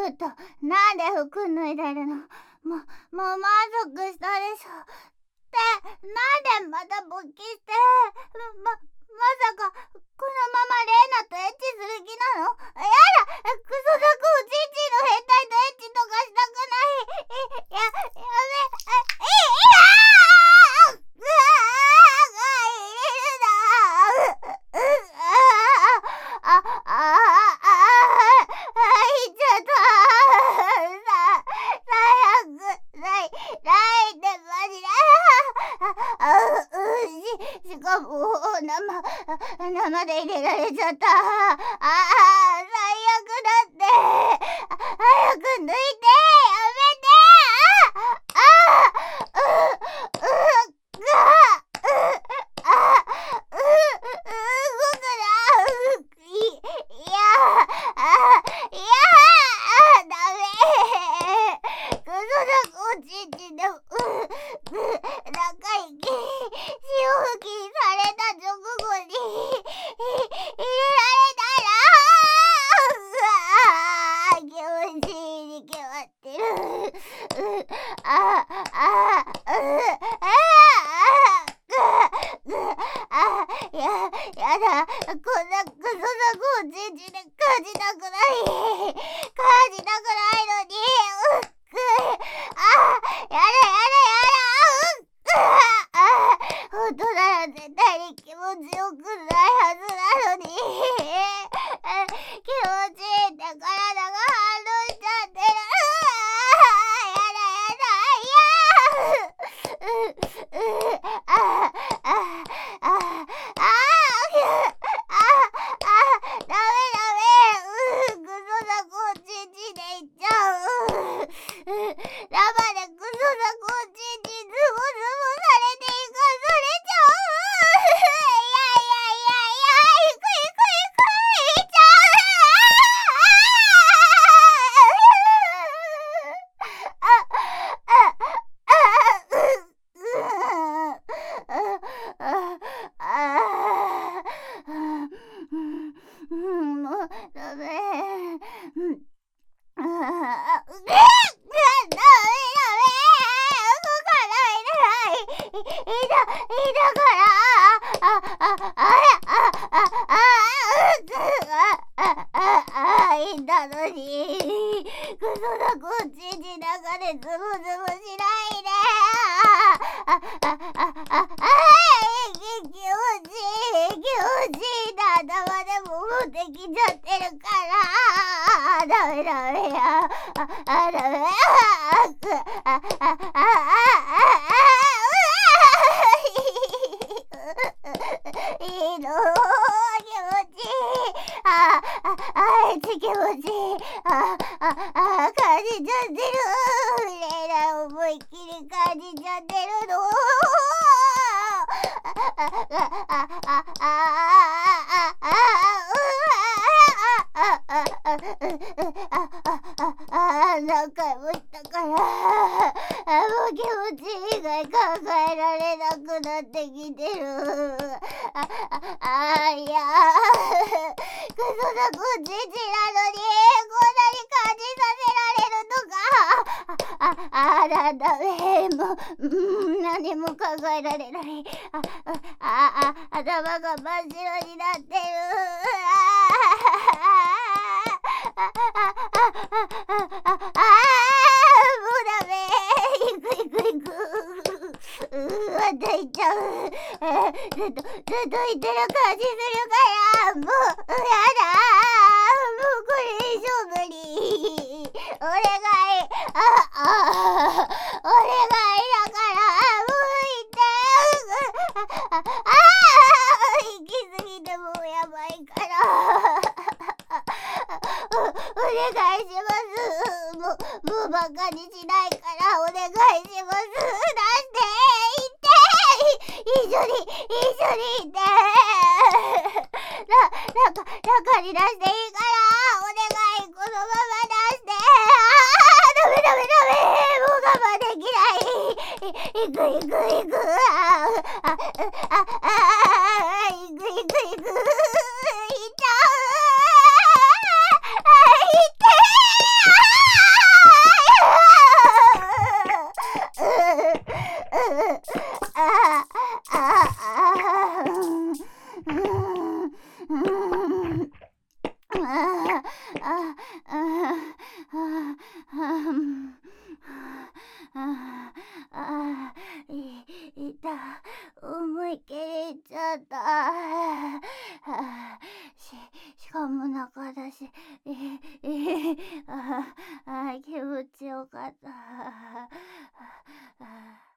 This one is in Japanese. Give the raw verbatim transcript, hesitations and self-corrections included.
ょっと、なんで服脱いでるの？もう、もう満足したでしょ。って、なんでまた勃起して、ま、まさか、このままレイナとエッチする気なの？やだ、クソザコおちんちんの変態とエッチとかしたくない。や、やめ、え、いい、いいなー！うわー、入れるなー。う、う、あー、あ、あ、あ、あ、入っちゃったー。さ、最悪、ない、ないってマジで。あ、う、し、しかも、生、生で入れられちゃった。ああ、最悪だって。早く抜いて、やめて。ああ、う、う、う、が、う、あ、う、う、動くな。い、いや、あ、いや、ダメ。クソだこちんちんで、う、う、中行き、潮吹きされた直後に、入れられたら、うわー、気持ちいいに決まってる。う、あ、あ、う、あ、あ、や、やだ、こんなクソザコおちんちんで感じたくない。感じたくないのに、うっく、あ、やだやだやだ、うっく、あ、本当なら絶対に気持ちよくないはずなのに、気持ちいいって体が反応しちゃってる。やだやだ、いやー、う、う、あ、あ、あ、あ、あ、あ、ダメダメ、う、クソザコおちんちんでいっちゃう。う、生でクソザコおちんちんズボズボされていかされちゃう。いやいやいやいや、いくいくいくいっちゃう。あ、あ、あ、あ、あ、もうダメ。ああ、うっ、ダメダメ、動かないでない。い、いた、いたから、あ、あ、あ、あ、あ、あ、あ、あ、あ、あ、いたのに、クソザコおちんちん中でズボズボしないで。あ、あ、あ、あ、あ、あ、気持ちいい、気持ちいいな、頭でも持ってきちゃってるから。ダメダメや。あ、あ、ダメ。あ、あ、あ、あ、あ、あ、いいの、気持ちいい。あ、あ、あ、エッチ気持ちいい。あ、あ、あ、感じちゃってる。レイラ思いっきり感じちゃってるの。あ、あ、あ、あ、あ、あ、あ、あ、何回も言ったから、もう気持ち以外考えられなくなってきてる。あ、あ、あ、いや、クソザコおちんちんなのに、こんなに感じさせられるのか。あ、あ、あ、だ、ダメ。もう、うん、何も考えられない。あ、あ、あ、頭が真っ白になってる。あ、あ、あ、あ、あ、あ、もうダメ。いくいくいく。うわ、泣いちゃう。ずっと、ずっと言ってる感じするから、もう、やだ。もうこれ以上無理。お願い。あ、あ、お願いだから、もういて。あ、あ、行き過ぎてもうやばいから。お、お願いします。もう、もうバカにしないからお願いします。出して、行って、一緒に、一緒に行って。な、なんか、中に出していいから、お願い、このまま出して。あー、ダメダメダメ、もう我慢できない。い、行く行く行く。あ、あ、あ、あ、あ、行く行く行く。行っちゃう。あ、行ってー。 かもなかだし、えええああ気持ちよかった。ああ